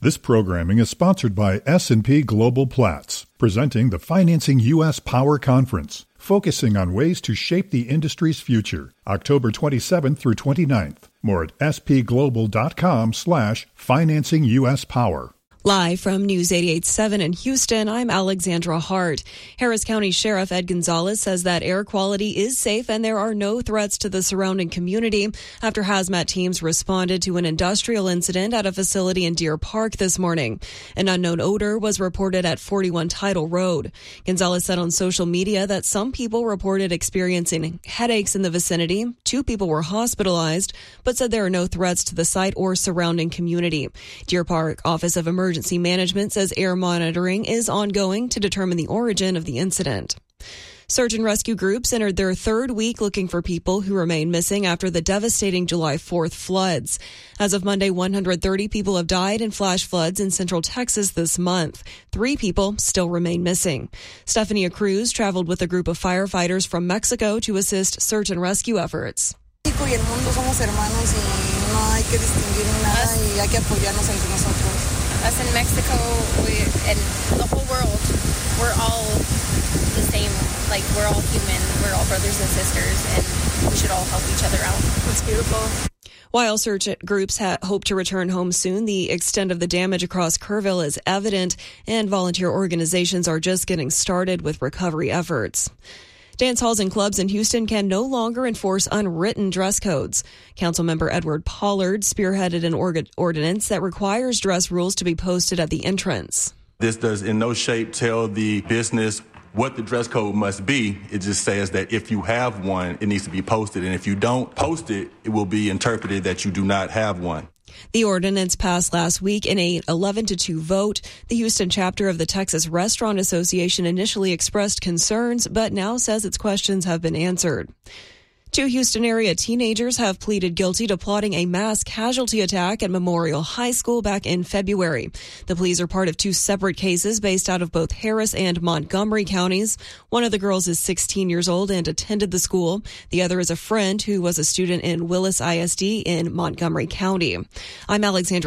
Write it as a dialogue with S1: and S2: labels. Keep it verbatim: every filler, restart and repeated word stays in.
S1: This programming is sponsored by S and P Global Platts, presenting the Financing U S Power Conference, focusing on ways to shape the industry's future, October twenty-seventh through twenty-ninth. More at spglobal.com slash financing U.S. Power.
S2: Live from News eighty-eight point seven in Houston, I'm Alexandra Hart. Harris County Sheriff Ed Gonzalez says that air quality is safe and there are no threats to the surrounding community after hazmat teams responded to an industrial incident at a facility in Deer Park this morning. An unknown odor was reported at forty-one Title Road. Gonzalez said on social media that some people reported experiencing headaches in the vicinity. Two people were hospitalized, but said there are no threats to the site or surrounding community. Deer Park Office of Emergency Emergency Management says air monitoring is ongoing to determine the origin of the incident. Search and rescue groups entered their third week looking for people who remain missing after the devastating July fourth floods. As of Monday, one hundred thirty people have died in flash floods in central Texas this month. Three people still remain missing. Stephanie Cruz traveled with a group of firefighters from Mexico to assist search and rescue efforts.
S3: Us in Mexico, we, and the whole world, we're all the same. Like, we're all human. We're all brothers and sisters, and we should all help each other out. It's beautiful.
S2: While search groups ha- hope to return home soon, the extent of the damage across Kerrville is evident, and volunteer organizations are just getting started with recovery efforts. Dance halls and clubs in Houston can no longer enforce unwritten dress codes. Councilmember Edward Pollard spearheaded an org- ordinance that requires dress rules to be posted at the entrance.
S4: This does in no shape tell the business what the dress code must be. It just says that if you have one, it needs to be posted. And if you don't post it, it will be interpreted that you do not have one.
S2: The ordinance passed last week in a eleven to two vote. The Houston chapter of the Texas Restaurant Association initially expressed concerns, but now says its questions have been answered. Two Houston area teenagers have pleaded guilty to plotting a mass casualty attack at Memorial High School back in February. The pleas are part of two separate cases based out of both Harris and Montgomery counties. One of the girls is sixteen years old and attended the school. The other is a friend who was a student in Willis I S D in Montgomery County. I'm Alexandra